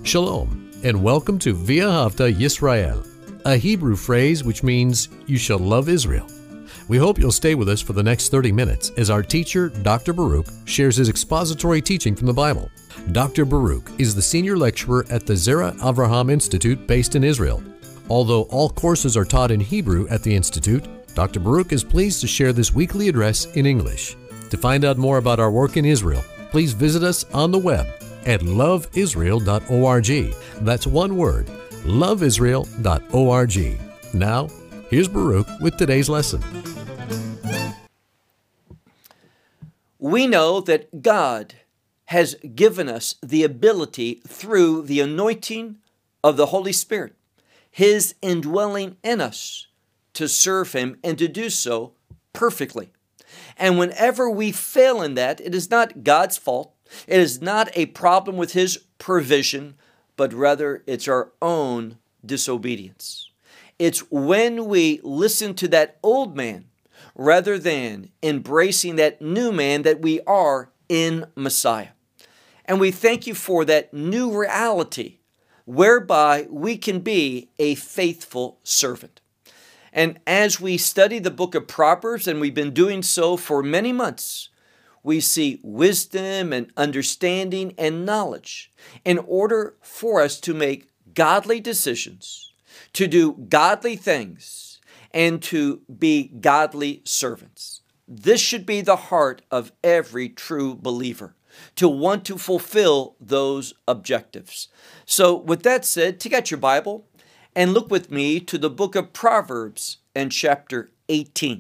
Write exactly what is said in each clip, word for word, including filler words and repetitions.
Shalom, and welcome to V'ahavta Yisrael, a Hebrew phrase which means you shall love Israel. We hope you'll stay with us for the next thirty minutes as our teacher, Doctor Baruch, shares his expository teaching from the Bible. Doctor Baruch is the senior lecturer at the Zera Avraham Institute based in Israel. Although all courses are taught in Hebrew at the Institute, Doctor Baruch is pleased to share this weekly address in English. To find out more about our work in Israel, please visit us on the web at love israel dot org. That's one word, love israel dot org. Now, here's Baruch with today's lesson. We know that God has given us the ability through the anointing of the Holy Spirit, His indwelling in us, to serve Him and to do so perfectly. And whenever we fail in that, it is not God's fault. It is not a problem with His provision, but rather it's our own disobedience. It's when we listen to that old man rather than embracing that new man that we are in Messiah. And we thank you for that new reality whereby we can be a faithful servant. And as we study the book of Proverbs, and we've been doing so for many months, we see wisdom and understanding and knowledge in order for us to make godly decisions, to do godly things, and to be godly servants. This should be the heart of every true believer, to want to fulfill those objectives. So with that said, take out your Bible and look with me to the book of Proverbs and chapter eighteen.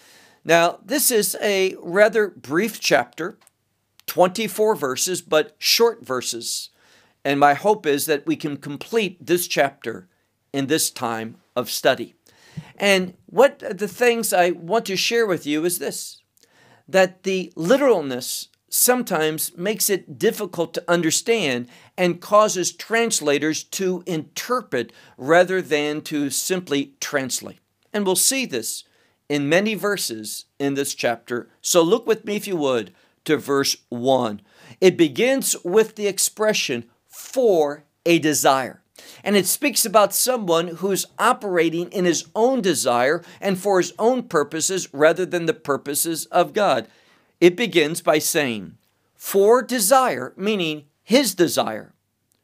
Now, this is a rather brief chapter, twenty-four verses, but short verses. And my hope is that we can complete this chapter in this time of study. And what the things I want to share with you is this, that the literalness sometimes makes it difficult to understand and causes translators to interpret rather than to simply translate. And we'll see this in many verses in this chapter. So look with me, if you would, to verse one. It begins with the expression, for a desire. And it speaks about someone who's operating in his own desire and for his own purposes rather than the purposes of God. It begins by saying, for desire, meaning his desire,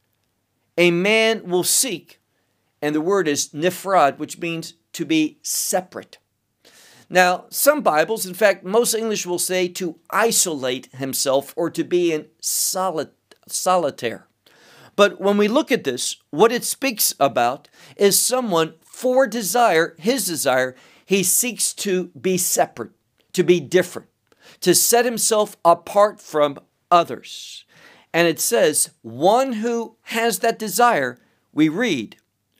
a man will seek, and the word is nifrad, which means to be separate. Now, some Bibles, in fact, most English will say to isolate himself or to be in soli- solitaire. But when we look at this, what it speaks about is someone for desire, his desire, he seeks to be separate, to be different, to set himself apart from others. And it says, one who has that desire, we read,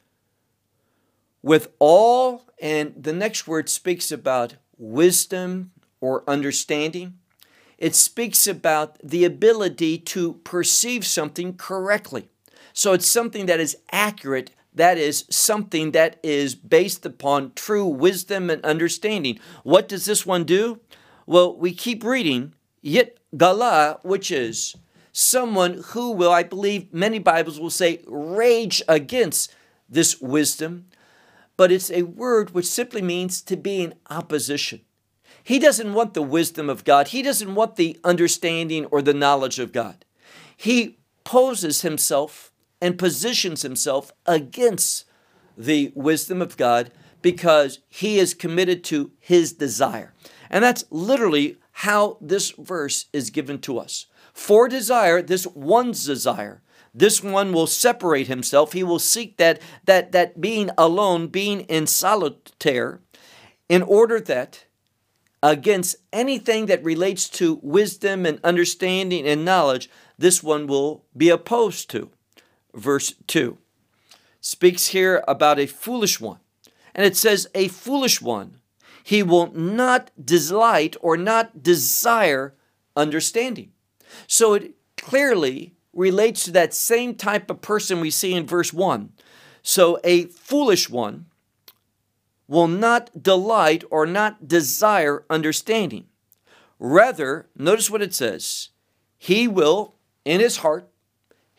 with all, and the next word speaks about wisdom or understanding. It speaks about the ability to perceive something correctly. So it's something that is accurate, that is something that is based upon true wisdom and understanding. What does this one do? Well, we keep reading, yet gala, which is someone who will, I believe many Bibles will say, rage against this wisdom. But it's a word which simply means to be in opposition. He doesn't want the wisdom of God. He doesn't want the understanding or the knowledge of God. He poses himself and positions himself against the wisdom of God because he is committed to his desire. And that's literally how this verse is given to us. For desire, this one's desire, this one will separate himself. He will seek that, that, that being alone, being in solitaire, in order that against anything that relates to wisdom and understanding and knowledge, this one will be opposed to. Verse two speaks here about a foolish one. And it says, a foolish one, he will not delight or not desire understanding. So it clearly relates to that same type of person we see in verse one. So a foolish one will not delight or not desire understanding. Rather, notice what it says, he will, in his heart,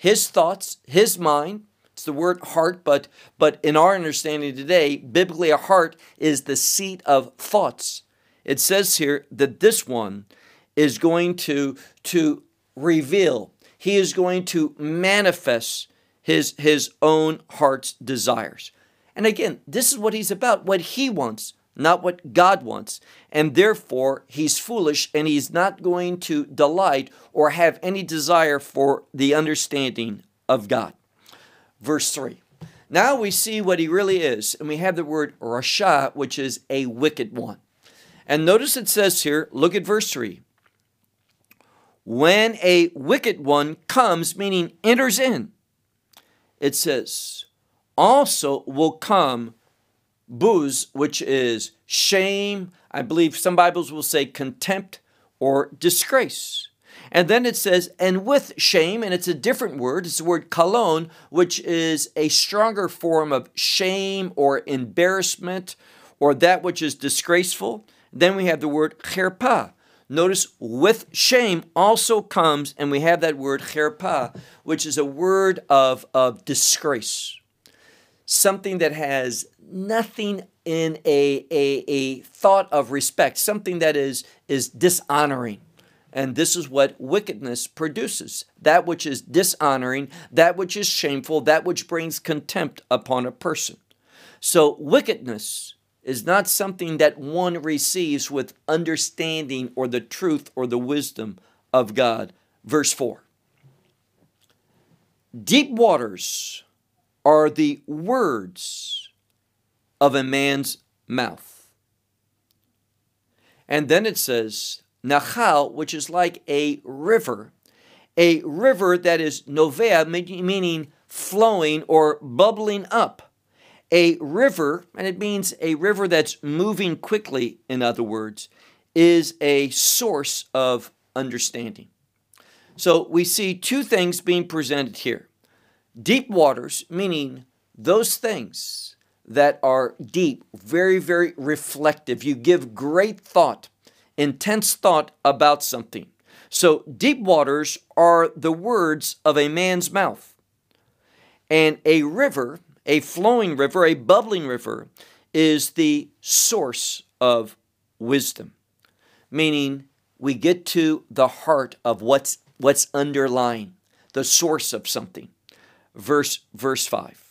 his thoughts, his mind. It's the word heart, but, but in our understanding today, biblically a heart is the seat of thoughts. It says here that this one is going to, to reveal, he is going to manifest his, his own heart's desires. And again, this is what he's about, what he wants, not what God wants. And therefore, he's foolish and he's not going to delight or have any desire for the understanding of God. Verse three. Now we see what he really is. And we have the word Rasha, which is a wicked one. And notice it says here, look at verse three. When a wicked one comes, meaning enters in, it says, also will come buz, which is shame. I believe some Bibles will say contempt or disgrace. And then it says, and with shame, and it's a different word. It's the word kalon, which is a stronger form of shame or embarrassment or that which is disgraceful. Then we have the word cherpa. Notice with shame also comes, and we have that word cherpa, which is a word of, of disgrace. Something that has nothing in a, a, a thought of respect, something that is, is dishonoring. And this is what wickedness produces. That which is dishonoring, that which is shameful, that which brings contempt upon a person. So wickedness is not something that one receives with understanding or the truth or the wisdom of God. Verse four. Deep waters are the words of a man's mouth. And then it says, Nachal, which is like a river, a river that is novea, meaning flowing or bubbling up. A river, and it means a river that's moving quickly, in other words, is a source of understanding. So we see two things being presented here. Deep waters, meaning those things that are deep, very, very reflective. You give great thought, intense thought about something. So deep waters are the words of a man's mouth. And a river, a flowing river, a bubbling river, is the source of wisdom. Meaning we get to the heart of what's, what's underlying, the source of something. Verse, verse five.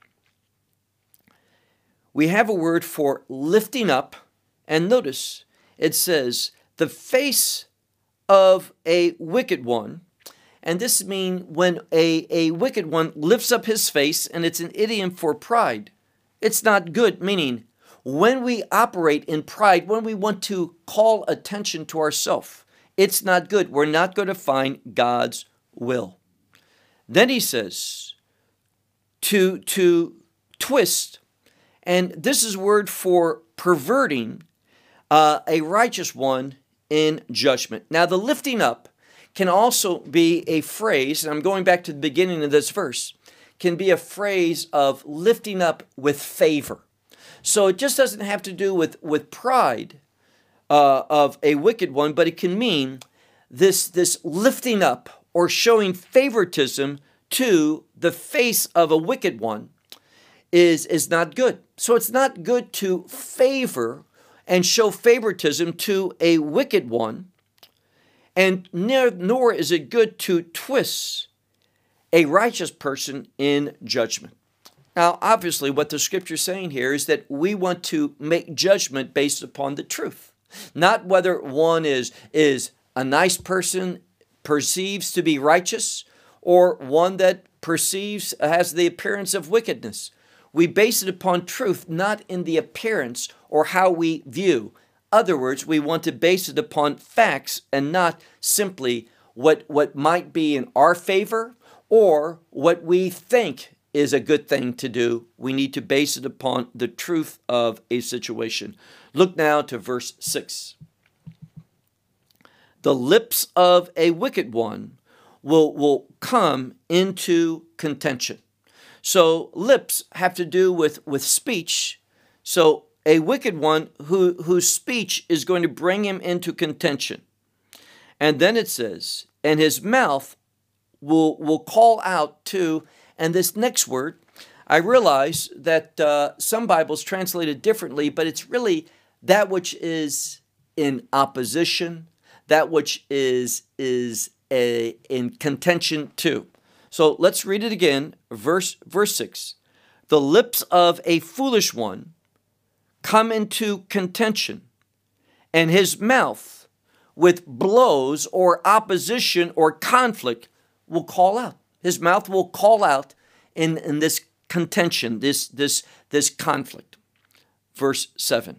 We have a word for lifting up, and notice it says, the face of a wicked one. And this means when a, a wicked one lifts up his face, and it's an idiom for pride. It's not good, meaning when we operate in pride, when we want to call attention to ourselves, it's not good. We're not going to find God's will. Then he says, to, to twist, and this is a word for perverting uh, a righteous one in judgment. Now, the lifting up can also be a phrase, and I'm going back to the beginning of this verse, can be a phrase of lifting up with favor. So it just doesn't have to do with, with pride uh, of a wicked one, but it can mean this, this lifting up or showing favoritism to the face of a wicked one is, is not good. So it's not good to favor and show favoritism to a wicked one, and nor is it good to twist a righteous person in judgment. Now, obviously, what the scripture is saying here is that we want to make judgment based upon the truth, not whether one is, is a nice person, perceives to be righteous, or one that perceives has the appearance of wickedness. We base it upon truth, not in the appearance or how we view. In other words, we want to base it upon facts and not simply what, what might be in our favor or what we think is a good thing to do. We need to base it upon the truth of a situation. Look now to verse six. The lips of a wicked one will, will come into contention. So lips have to do with, with speech. So a wicked one who, whose speech is going to bring him into contention. And then it says, and his mouth will, will call out to. And this next word, I realize that uh, some Bibles translate it differently, but it's really that which is in opposition, that which is, is a, in contention to. So let's read it again, verse, verse six. The lips of a foolish one come into contention, and his mouth with blows or opposition or conflict will call out. His mouth will call out in, in this contention, this, this, this conflict. Verse seven.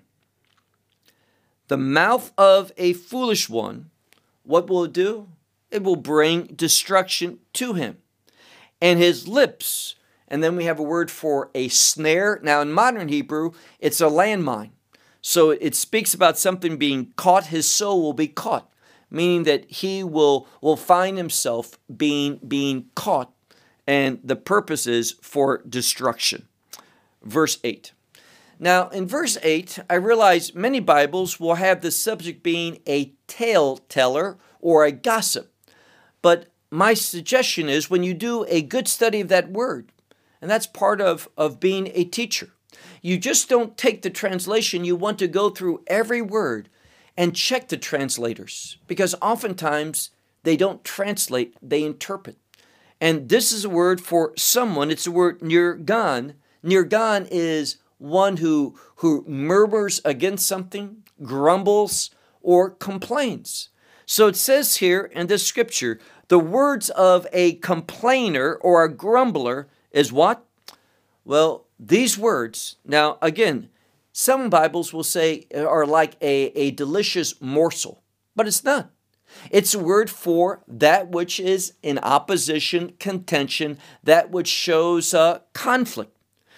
The mouth of a foolish one, what will it do? It will bring destruction to him. And his lips, and then we have a word for a snare. Now in modern Hebrew, it's a landmine. So it speaks about something being caught. His soul will be caught, meaning that he will, will find himself being, being caught, and the purpose is for destruction. Verse eight. Now, in verse eight, I realize many Bibles will have the subject being a tale teller or a gossip. But my suggestion is when you do a good study of that word, and that's part of, of being a teacher, you just don't take the translation. You want to go through every word and check the translators, because oftentimes they don't translate, they interpret. And this is a word for someone. It's the word nirgan. Nirgan is one who, who murmurs against something, grumbles, or complains. So it says here in this scripture, the words of a complainer or a grumbler is what? Well, these words, now again, some Bibles will say are like a, a delicious morsel, but it's not. It's a word for that which is in opposition, contention, that which shows uh, conflict.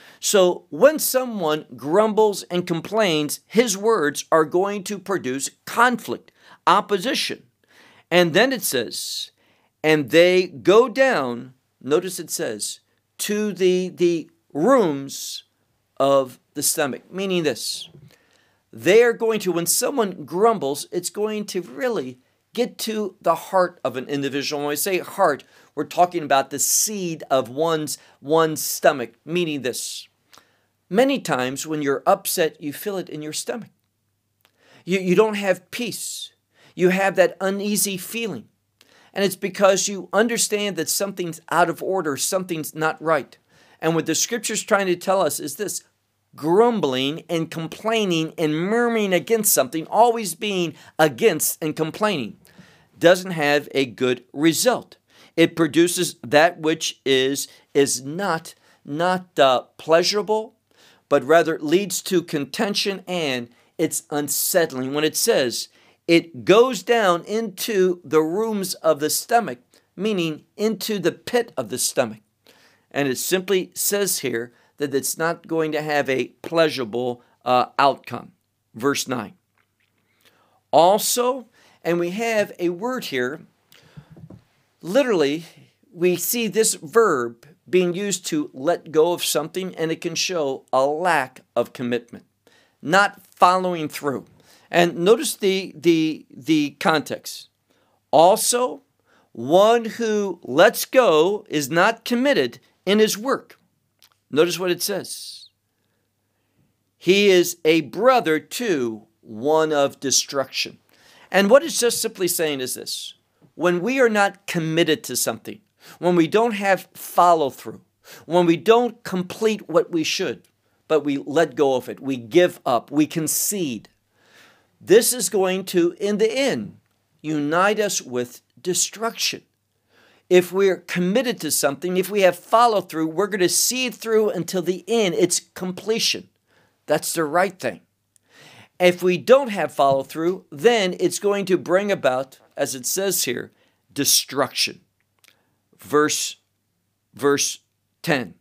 So when someone grumbles and complains, his words are going to produce conflict, opposition. And then it says, and they go down, notice it says, to the, the rooms of the stomach, meaning this. They are going to, when someone grumbles, it's going to really get to the heart of an individual. When we say heart, we're talking about the seed of one's, one's stomach, meaning this. Many times when you're upset, you feel it in your stomach. You, you don't have peace. You have that uneasy feeling. And it's because you understand that something's out of order, something's not right. And what the scripture's trying to tell us is this: grumbling and complaining and murmuring against something, always being against and complaining, doesn't have a good result. It produces that which is, is not, not uh, pleasurable, but rather leads to contention, and it's unsettling. When it says it goes down into the rooms of the stomach, meaning into the pit of the stomach. And it simply says here that it's not going to have a pleasurable uh, outcome. Verse nine. Also, and we have a word here, literally, we see this verb being used to let go of something, and it can show a lack of commitment, not following through. And notice the, the, the context. Also, one who lets go is not committed in his work. Notice what it says. He is a brother to one of destruction. And what it's just simply saying is this: when we are not committed to something, when we don't have follow through, when we don't complete what we should, but we let go of it, we give up, we concede, this is going to, in the end, unite us with destruction. If we're committed to something, if we have follow through, we're going to see it through until the end, its completion. That's the right thing. If we don't have follow through, then it's going to bring about, as it says here, destruction. Verse, verse ten.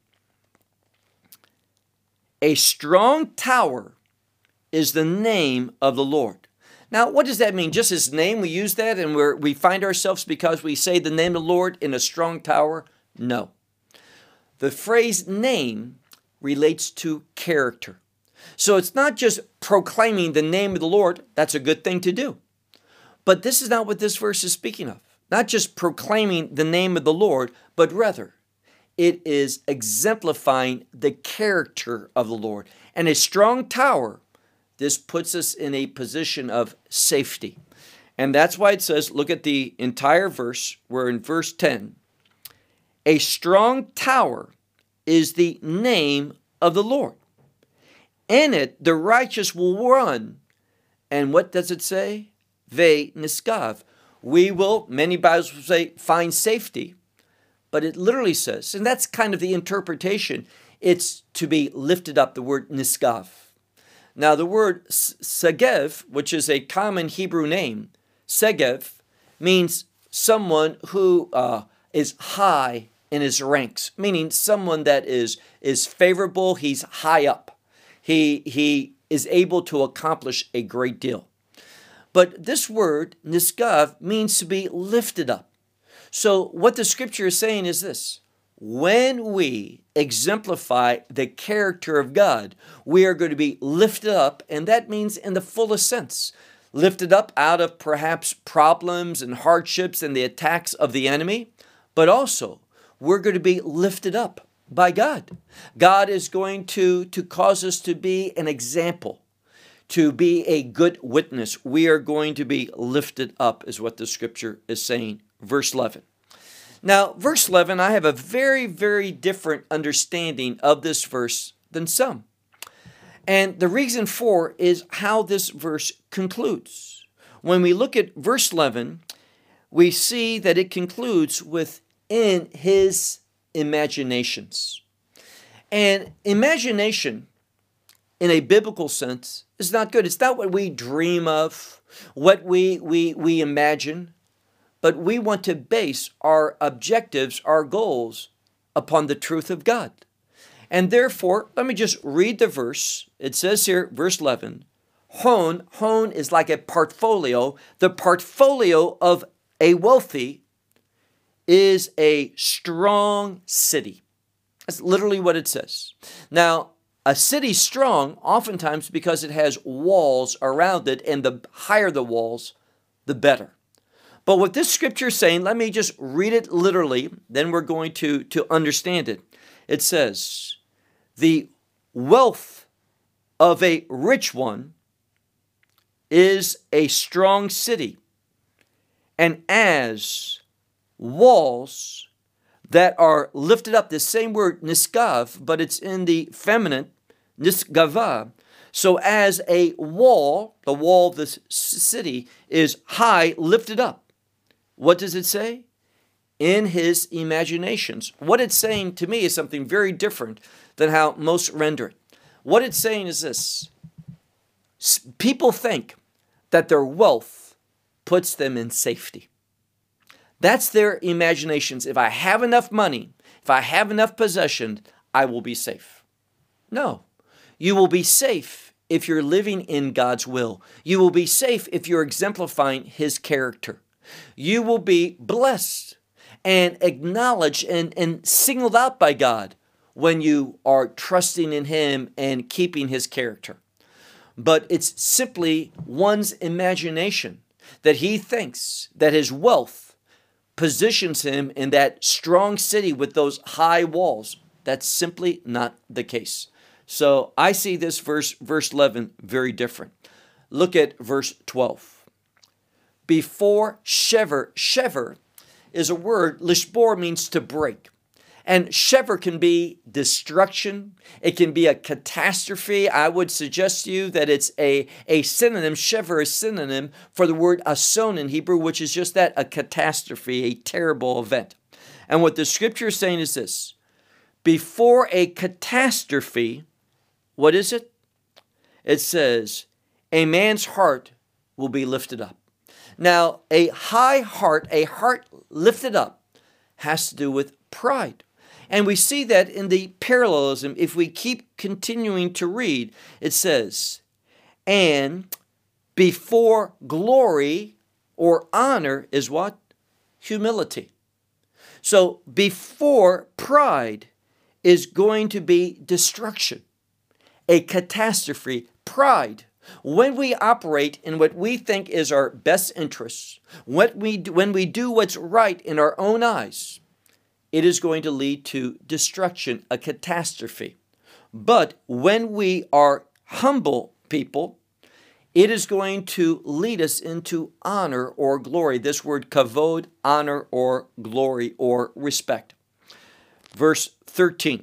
A strong tower is the name of the Lord. Now, what does that mean? Just his name, we use that and we're, we find ourselves because we say the name of the Lord in a strong tower? No. The phrase name relates to character. So it's not just proclaiming the name of the Lord. That's a good thing to do. But this is not what this verse is speaking of. not just proclaiming the name of the Lord, but rather it is exemplifying the character of the Lord. And a strong tower, this puts us in a position of safety. And that's why it says, look at the entire verse. We're in verse ten. A strong tower is the name of the Lord. In it, the righteous will run. And what does it say? Ve niskav. We will, many Bibles will say, find safety. But it literally says, and that's kind of the interpretation, it's to be lifted up, the word niskav. Now the word segev, which is a common Hebrew name, segev, means someone who uh, is high in his ranks, meaning someone that is, is favorable, he's high up. He, he is able to accomplish a great deal. But this word, niskav, means to be lifted up. So what the scripture is saying is this: when we exemplify the character of God, we are going to be lifted up, and that means in the fullest sense. Lifted up out of perhaps problems and hardships and the attacks of the enemy, but also we're going to be lifted up by God. God is going to, to cause us to be an example, to be a good witness. We are going to be lifted up, is what the scripture is saying. Verse eleven. Now, verse eleven, I have a very, very different understanding of this verse than some. And the reason for is how this verse concludes. When we look at verse eleven, we see that it concludes with in his imaginations. And imagination, in a biblical sense, is not good. It's not what we dream of, what we, we, we imagine, but we want to base our objectives, our goals, upon the truth of God. And therefore, let me just read the verse. It says here, verse eleven, hon, hon is like a portfolio. The portfolio of a wealthy is a strong city. That's literally what it says. Now, a city strong, oftentimes because it has walls around it, and the higher the walls, the better. But what this scripture is saying, let me just read it literally, then we're going to, to understand it. It says, the wealth of a rich one is a strong city, and as walls that are lifted up, the same word niskav, but it's in the feminine, niskava. So as a wall, the wall of this city is high, lifted up. What does it say? In his imaginations. What it's saying to me is something very different than how most render it. What it's saying is this: people think that their wealth puts them in safety. That's their imaginations. If I have enough money, if I have enough possession, I will be safe. No, you will be safe if you're living in God's will. You will be safe if you're exemplifying his character. You will be blessed and acknowledged and, and singled out by God when you are trusting in him and keeping his character. But it's simply one's imagination that he thinks that his wealth positions him in that strong city with those high walls. That's simply not the case. So I see this verse, verse eleven, very different. Look at verse twelve. Before shever, shever is a word, lishbor means to break. And shever can be destruction. It can be a catastrophe. I would suggest to you that it's a, a synonym. Shever is synonym for the word ason in Hebrew, which is just that, a catastrophe, a terrible event. And what the scripture is saying is this: before a catastrophe, what is it? It says, a man's heart will be lifted up. Now, a high heart, a heart lifted up, has to do with pride. And we see that in the parallelism. If we keep continuing to read, it says, and before glory or honor is what? Humility. So before pride is going to be destruction, a catastrophe. Pride When we operate in what we think is our best interests, when we, when we do what's right in our own eyes, it is going to lead to destruction, a catastrophe. But when we are humble people, it is going to lead us into honor or glory. This word kavod, honor or glory or respect. Verse thirteen.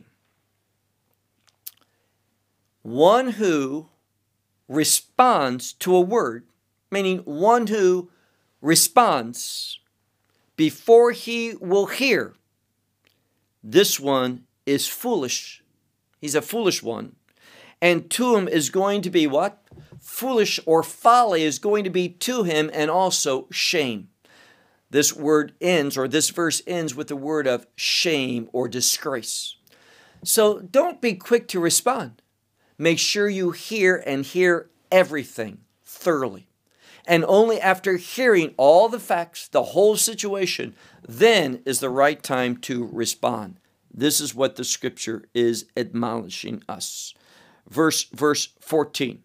One who responds to a word, meaning one who responds before he will hear, this one is foolish. He's a foolish one. And to him is going to be what? Foolish or folly is going to be to him, and also shame. This word ends, or this verse ends with the word of shame or disgrace. So don't be quick to respond. Make sure you hear and hear everything thoroughly. And only after hearing all the facts, the whole situation, then is the right time to respond. This is what the scripture is admonishing us. Verse, verse fourteen.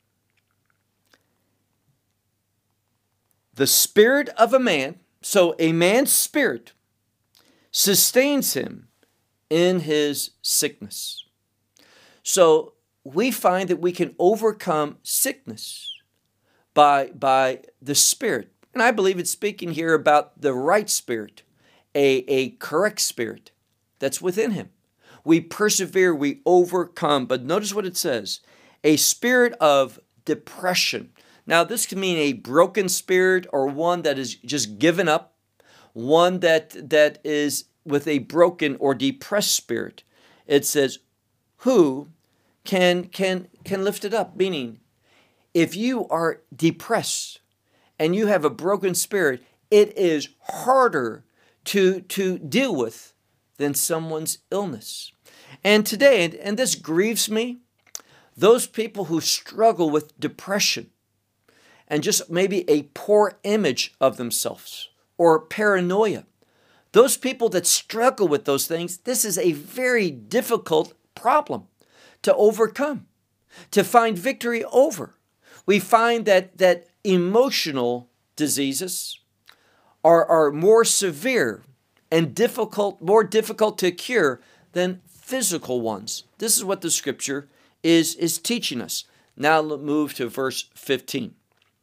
The spirit of a man, so a man's spirit, sustains him in his sickness. So we find that we can overcome sickness by, by the Spirit. And I believe it's speaking here about the right spirit, a, a correct spirit that's within him. We persevere, we overcome. But notice what it says, a spirit of depression. Now, this can mean a broken spirit or one that is just given up, one that that is with a broken or depressed spirit. It says, who can can can lift it up? Meaning, if you are depressed and you have a broken spirit, it is harder to to deal with than someone's illness. And today, and, and this grieves me, those people who struggle with depression and just maybe a poor image of themselves or paranoia, those people that struggle with those things, this is a very difficult problem to overcome, to find victory over. We find that, that emotional diseases are, are more severe and difficult, more difficult to cure than physical ones. This is what the scripture is, is teaching us. Now let's move to verse fifteen.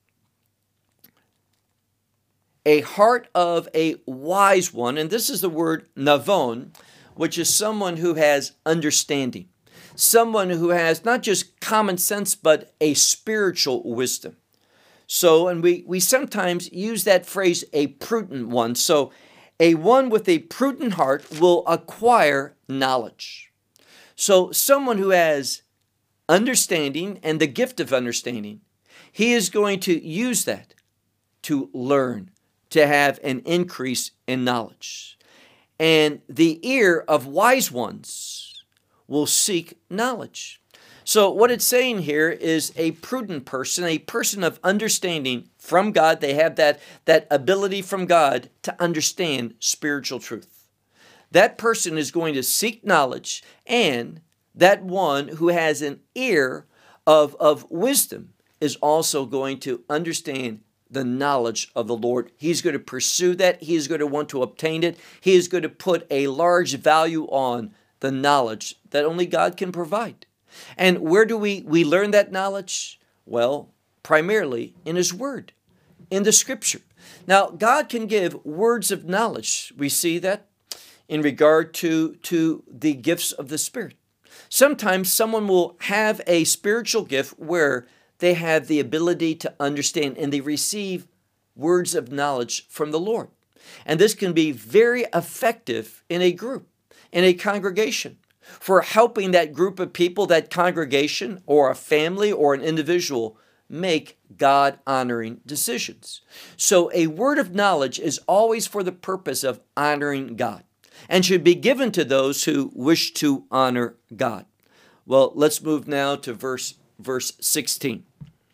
A heart of a wise one, and this is the word navon, which is someone who has understanding. Someone who has not just common sense, but a spiritual wisdom. So, and we, we sometimes use that phrase, a prudent one. So, a one with a prudent heart will acquire knowledge. So, someone who has understanding and the gift of understanding, he is going to use that to learn, to have an increase in knowledge. And the ear of wise ones will seek knowledge. So what it's saying here is a prudent person, a person of understanding from God. They have that, that ability from God to understand spiritual truth. That person is going to seek knowledge, and that one who has an ear of, of wisdom is also going to understand the knowledge of the Lord. He's going to pursue that. He is going to want to obtain it. He is going to put a large value on the knowledge that only God can provide. And where do we, we learn that knowledge? Well, primarily in His Word, in the Scripture. Now, God can give words of knowledge. We see that in regard to, to the gifts of the Spirit. Sometimes someone will have a spiritual gift where they have the ability to understand and they receive words of knowledge from the Lord. And this can be very effective in a group, in a congregation, for helping that group of people, that congregation, or a family, or an individual make God-honoring decisions. So a word of knowledge is always for the purpose of honoring God and should be given to those who wish to honor God. Well, let's move now to verse, verse sixteen.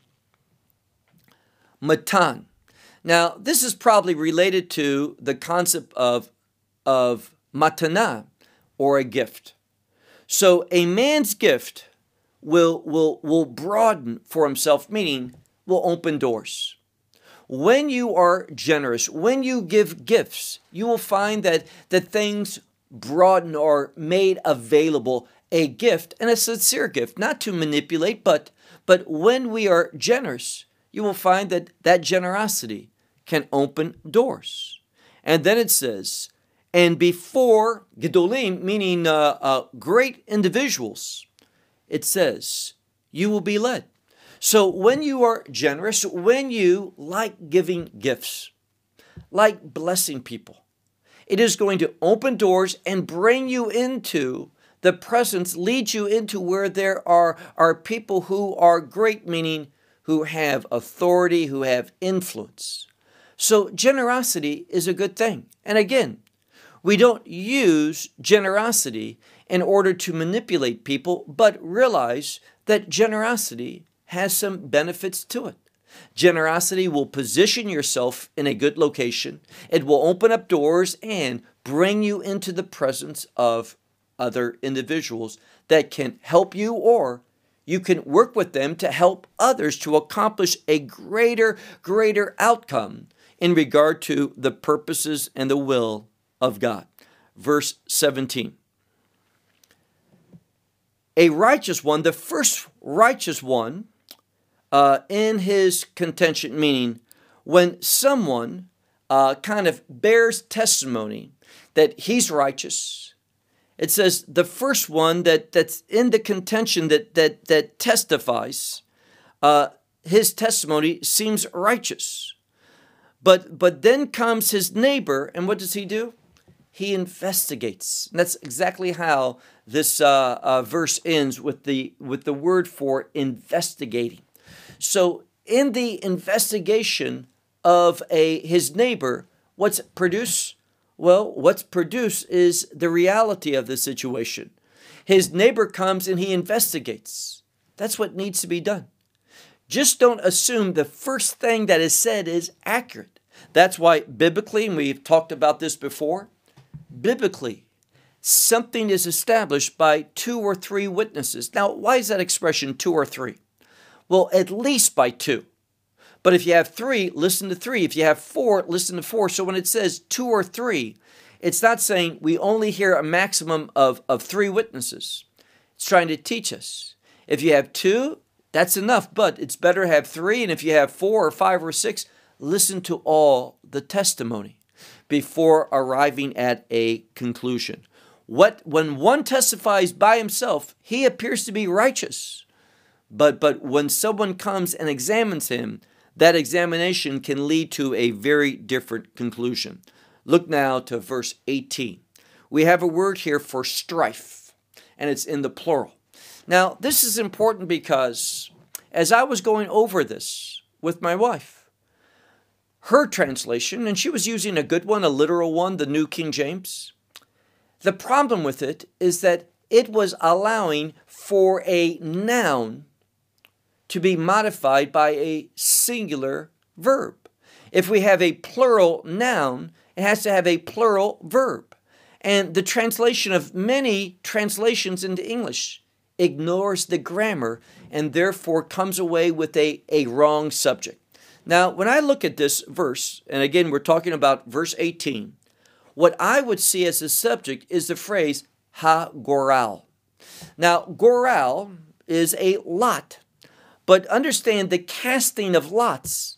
Matan. Now, this is probably related to the concept of, of matana, or a gift. So a man's gift will, will, will broaden for himself, meaning will open doors. When you are generous, when you give gifts, you will find that, that things broaden or made available. A gift, and a sincere gift, not to manipulate, but, but when we are generous, you will find that that generosity can open doors. And then it says, and before Gedolim, meaning uh, uh, great individuals, it says, you will be led. So when you are generous, when you like giving gifts, like blessing people, it is going to open doors and bring you into the presence, lead you into where there are, are people who are great, meaning who have authority, who have influence. So generosity is a good thing. And again, we don't use generosity in order to manipulate people, but realize that generosity has some benefits to it. Generosity will position yourself in a good location. It will open up doors and bring you into the presence of other individuals that can help you, or you can work with them to help others to accomplish a greater, greater outcome in regard to the purposes and the will of God. Verse seventeen. A righteous one, the first righteous one uh, in his contention, meaning when someone uh, kind of bears testimony that he's righteous, it says the first one that, that's in the contention that that that testifies, uh, his testimony seems righteous. But but then comes his neighbor, and what does he do? He investigates. And that's exactly how this uh, uh, verse ends, with the with the word for investigating. So in the investigation of a his neighbor, what's produced? Well, what's produced is the reality of the situation. His neighbor comes and he investigates. That's what needs to be done. Just don't assume the first thing that is said is accurate. That's why biblically, and we've talked about this before, biblically, something is established by two or three witnesses. Now, why is that expression two or three? Well, at least by two. But if you have three, listen to three. If you have four, listen to four. So when it says two or three, it's not saying we only hear a maximum of, of three witnesses. It's trying to teach us. If you have two, that's enough, but it's better to have three. And if you have four or five or six, listen to all the testimony before arriving at a conclusion. What, when one testifies by himself, he appears to be righteous. But, but when someone comes and examines him, that examination can lead to a very different conclusion. Look now to verse eighteen. We have a word here for strife, and it's in the plural. Now, this is important because as I was going over this with my wife, her translation, and she was using a good one, a literal one, the New King James, the problem with it is that it was allowing for a noun to be modified by a singular verb. If we have a plural noun, it has to have a plural verb. And the translation of many translations into English ignores the grammar and therefore comes away with a, a wrong subject. Now, when I look at this verse, and again, we're talking about verse eighteen, what I would see as a subject is the phrase ha-goral. Now, goral is a lot. But understand the casting of lots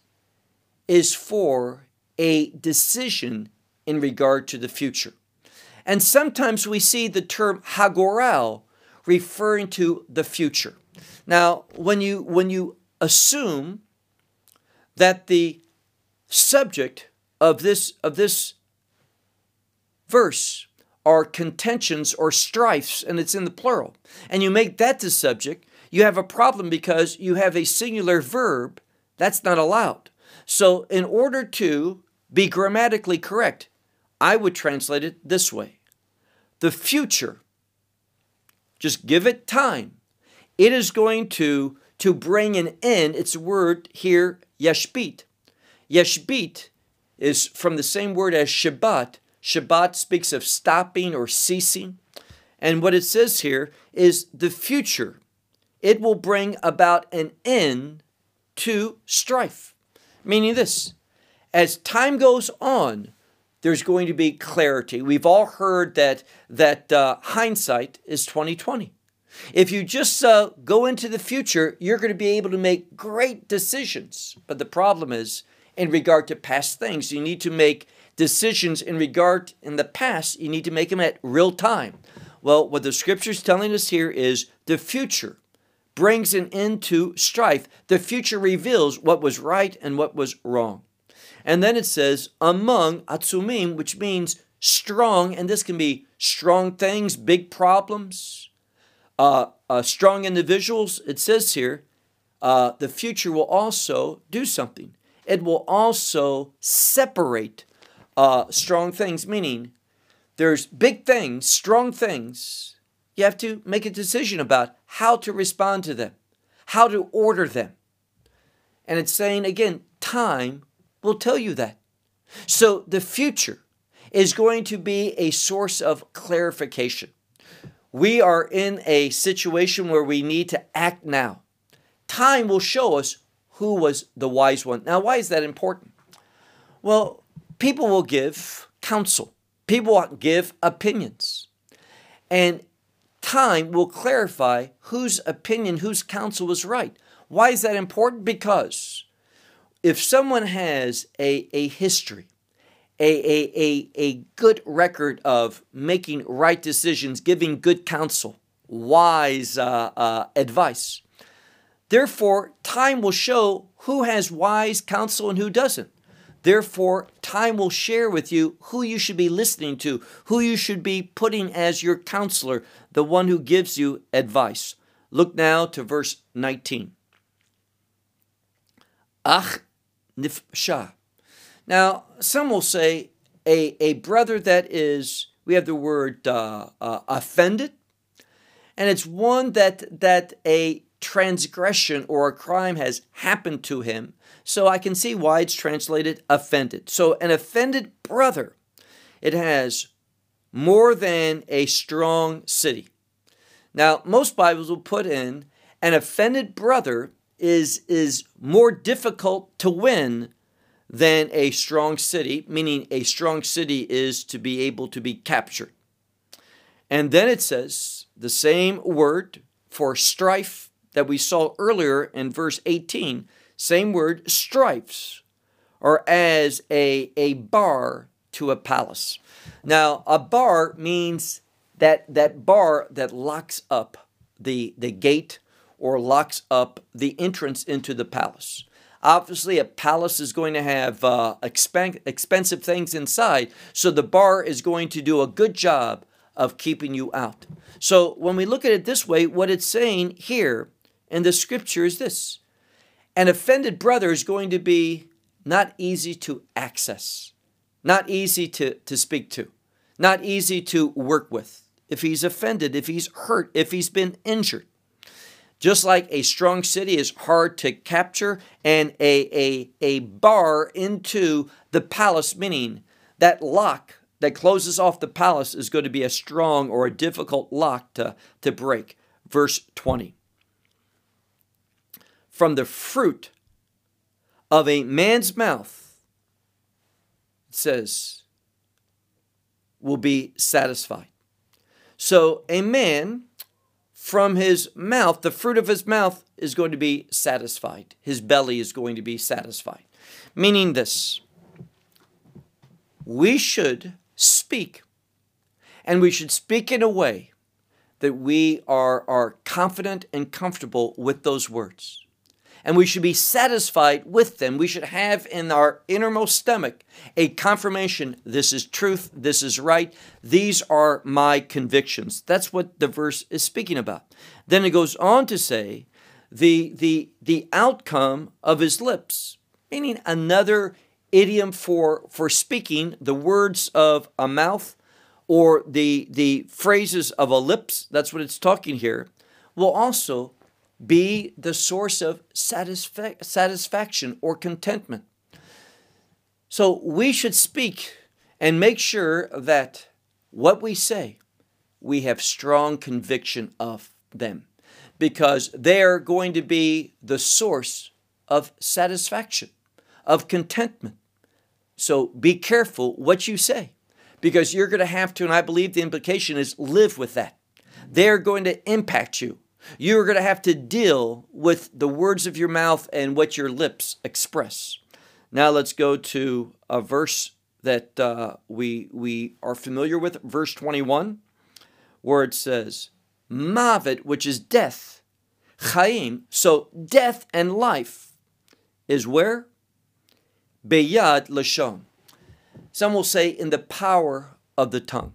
is for a decision in regard to the future. And sometimes we see the term hagoral referring to the future. Now, when you, when you assume that the subject of this, of this verse are contentions or strifes, and it's in the plural, and you make that the subject, you have a problem because you have a singular verb. That's not allowed. So in order to be grammatically correct, I would translate it this way. The future, just give it time. It is going to, to bring an end. It's a word here, yashbit. Yashbit is from the same word as Shabbat. Shabbat speaks of stopping or ceasing. And what it says here is the future it will bring about an end to strife. Meaning this, as time goes on, there's going to be clarity. We've all heard that, that uh, hindsight is twenty twenty. If you just uh, go into the future, you're going to be able to make great decisions. But the problem is, in regard to past things, you need to make decisions in regard in the past. You need to make them at real time. Well, what the scripture is telling us here is the future brings an end to strife. The future reveals what was right and what was wrong. And then it says, among atzumim, which means strong, and this can be strong things, big problems, uh, uh, strong individuals. It says here, uh, the future will also do something. It will also separate uh, strong things, meaning there's big things, strong things. You have to make a decision about how to respond to them, how to order them. And it's saying, again, time will tell you that. So the future is going to be a source of clarification. We are in a situation where we need to act now. Time will show us who was the wise one. Now, why is that important? Well, people will give counsel. People will give opinions. And time will clarify whose opinion, whose counsel was right. Why is that important? Because if someone has a, a history, a, a, a, a good record of making right decisions, giving good counsel, wise uh, uh, advice, therefore, time will show who has wise counsel and who doesn't. Therefore, time will share with you who you should be listening to, who you should be putting as your counselor, the one who gives you advice. Look now to verse nineteen. Ach nifsha. Now, some will say a, a brother that is, we have the word uh, uh, offended, and it's one that that a transgression or a crime has happened to him. So I can see why it's translated offended. So an offended brother, it has more than a strong city. Now, most Bibles will put in an offended brother is, is more difficult to win than a strong city, meaning a strong city is to be able to be captured. And then it says the same word for strife that we saw earlier in verse eighteen, same word, strifes, or as a, a bar to a palace. Now, a bar means that, that bar that locks up the, the gate or locks up the entrance into the palace. Obviously, a palace is going to have uh, expen- expensive things inside, so the bar is going to do a good job of keeping you out. So when we look at it this way, what it's saying here in the scripture is this. An offended brother is going to be not easy to access, not easy to, to speak to, not easy to work with. If he's offended, if he's hurt, if he's been injured. Just like a strong city is hard to capture, and a, a, a bar into the palace, meaning that lock that closes off the palace is going to be a strong or a difficult lock to, to break. Verse twenty. From the fruit of a man's mouth, it says, will be satisfied. So a man, from his mouth, the fruit of his mouth is going to be satisfied. His belly is going to be satisfied. Meaning this, we should speak, and we should speak in a way that we are, are confident and comfortable with those words. And we should be satisfied with them. We should have in our innermost stomach a confirmation, this is truth, this is right, these are my convictions. That's what the verse is speaking about. Then it goes on to say, the, the, the outcome of his lips, meaning another idiom for, for speaking, the words of a mouth or the, the phrases of a lips, that's what it's talking here, will also be the source of satisfa- satisfaction or contentment. So we should speak and make sure that what we say, we have strong conviction of them. because they are going to be the source of satisfaction, of contentment. So be careful what you say, because you're going to have to, and I believe the implication is, live with that. They're going to impact you. You're going to have to deal with the words of your mouth and what your lips express. Now let's go to a verse that uh, we, we are familiar with, verse twenty-one, where it says, Mavet, which is death, Chaim, so death and life is where? Beyad Lashon. Some will say in the power of the tongue.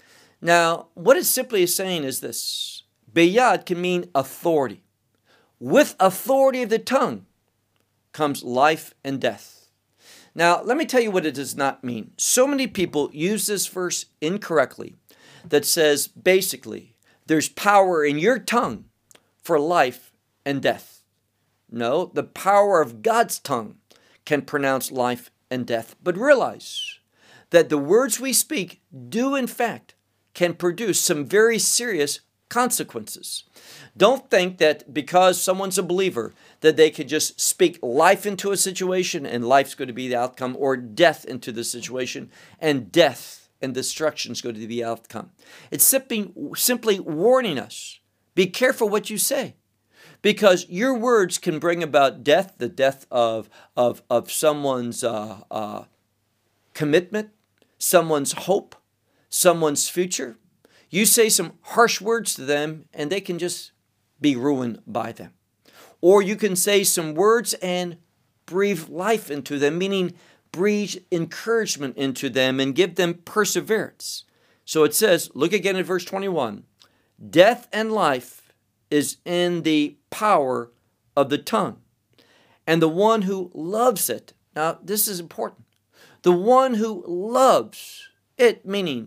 Now, what it simply is saying is this. Beyad can mean authority. With authority of the tongue comes life and death. Now, let me tell you what it does not mean. So many people use this verse incorrectly, that says basically there's power in your tongue for life and death. No, the power of God's tongue can pronounce life and death. But realize that the words we speak do in fact can produce some very serious consequences. Don't think that because someone's a believer that they can just speak life into a situation and life's going to be the outcome, or death into the situation and death and destruction is going to be the outcome. It's simply, simply warning us, be careful what you say, because your words can bring about death, the death of, of, of someone's uh, uh, commitment, someone's hope, someone's future. You say some harsh words to them and they can just be ruined by them. Or you can say some words and breathe life into them, meaning breathe encouragement into them and give them perseverance. So it says, look again at verse twenty-one, death and life is in the power of the tongue, and the one who loves it. Now, this is important. The one who loves it, meaning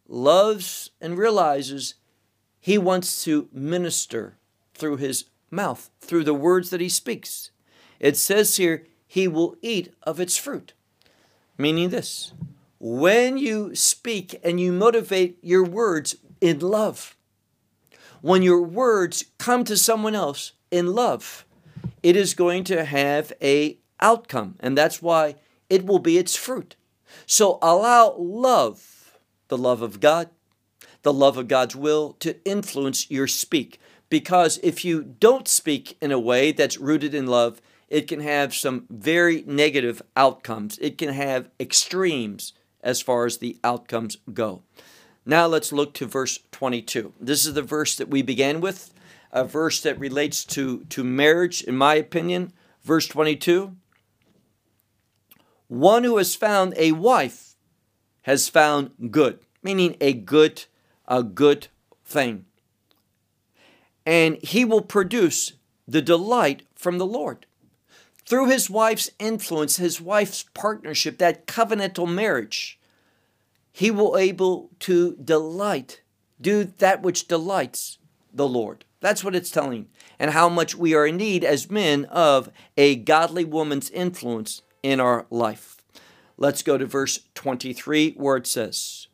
loves and realizes he wants to minister through his mouth, through the words that he speaks. It says here, he will eat of its fruit. Meaning this, when you speak and you motivate your words in love, when your words come to someone else in love, it is going to have an outcome, and that's why it will be its fruit. So allow love, the love of God, the love of God's will, to influence your speak. Because if you don't speak in a way that's rooted in love, it can have some very negative outcomes. It can have extremes as far as the outcomes go. Now let's look to verse twenty-two. This is the verse that we began with, a verse that relates to, to marriage, in my opinion. Verse twenty-two, one who has found a wife has found good, meaning a good, a good thing. And he will produce the delight from the Lord. Through his wife's influence, his wife's partnership, that covenantal marriage, he will able to delight, do that which delights the Lord. That's what it's telling. And how much we are in need as men of a godly woman's influence in our life. Let's go to verse twenty-three, where it says,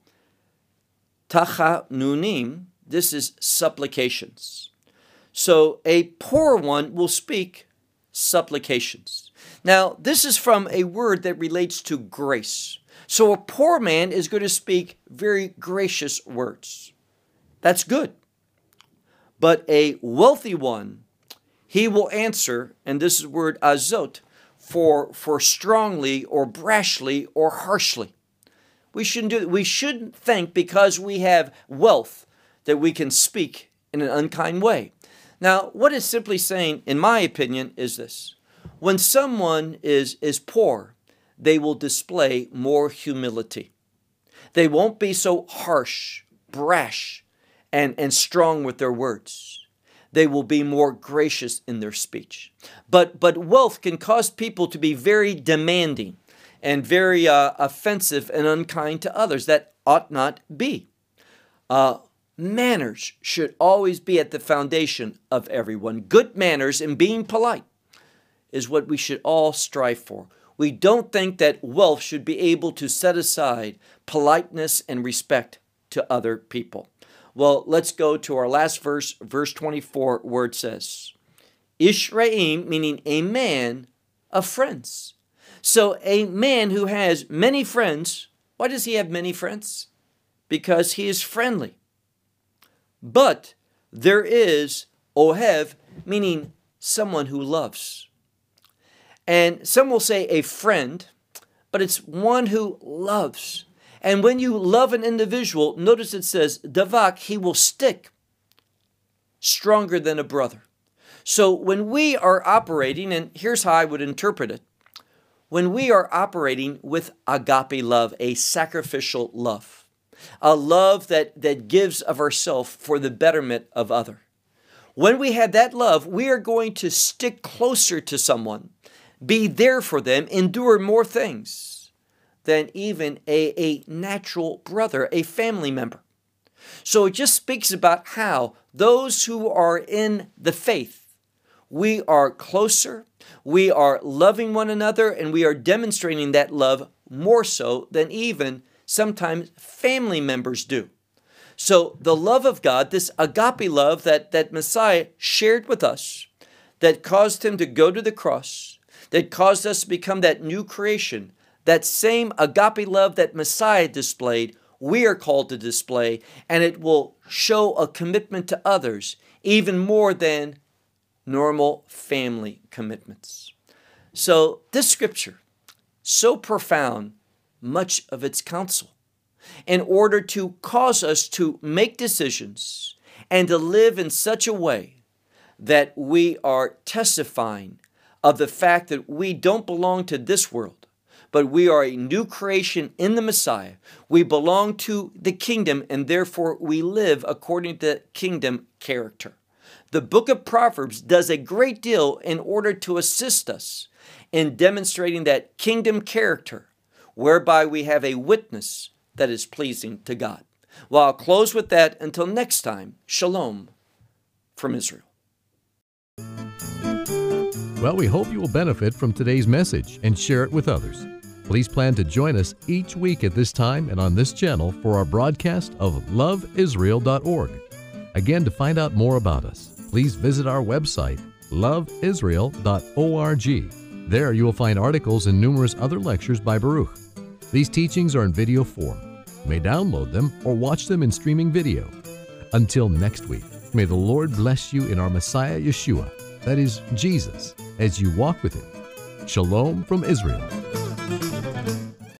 Tachanunim, this is supplications. So a poor one will speak supplications. Now, this is from a word that relates to grace. So a poor man is going to speak very gracious words. That's good. But a wealthy one, he will answer, and this is the word azot, for, for strongly or brashly or harshly. We shouldn't do that. We shouldn't think because we have wealth that we can speak in an unkind way. Now, what it's simply saying, in my opinion, is this. When someone is, is poor, they will display more humility. They won't be so harsh, brash, and, and strong with their words. They will be more gracious in their speech. But, but wealth can cause people to be very demanding and very uh, offensive and unkind to others. That ought not be. Uh, Manners should always be at the foundation of everyone. Good manners and being polite is what we should all strive for. We don't think that wealth should be able to set aside politeness and respect to other people. Well, let's go to our last verse, verse twenty-four, where it says, Ishraim, meaning a man of friends. So a man who has many friends, why does he have many friends? Because he is friendly. But there is Ohev, meaning someone who loves. And some will say a friend, but it's one who loves. And when you love an individual, notice it says, Davak, he will stick stronger than a brother. So when we are operating, and here's how I would interpret it, when we are operating with agape love, a sacrificial love, a love that, that gives of ourselves for the betterment of other. When we have that love, we are going to stick closer to someone, be there for them, endure more things than even a, a natural brother, a family member. So it just speaks about how those who are in the faith, we are closer, we are loving one another, and we are demonstrating that love more so than even sometimes family members do. So the love of God, this agape love that, that Messiah shared with us, that caused him to go to the cross, that caused us to become that new creation, that same agape love that Messiah displayed, we are called to display, and it will show a commitment to others even more than normal family commitments. So this scripture, so profound, much of its counsel, in order to cause us to make decisions and to live in such a way that we are testifying of the fact that we don't belong to this world, but we are a new creation in the Messiah. We belong to the kingdom, and therefore we live according to kingdom character. The book of Proverbs does a great deal in order to assist us in demonstrating that kingdom character, whereby we have a witness that is pleasing to God. Well, I'll close with that. Until next time, shalom from Israel. Well, we hope you will benefit from today's message and share it with others. Please plan to join us each week at this time and on this channel for our broadcast of love israel dot org. Again, to find out more about us, please visit our website, love israel dot org. There you will find articles and numerous other lectures by Baruch. These teachings are in video form. You may download them or watch them in streaming video. Until next week, may the Lord bless you in our Messiah Yeshua, that is Jesus, as you walk with Him. Shalom from Israel.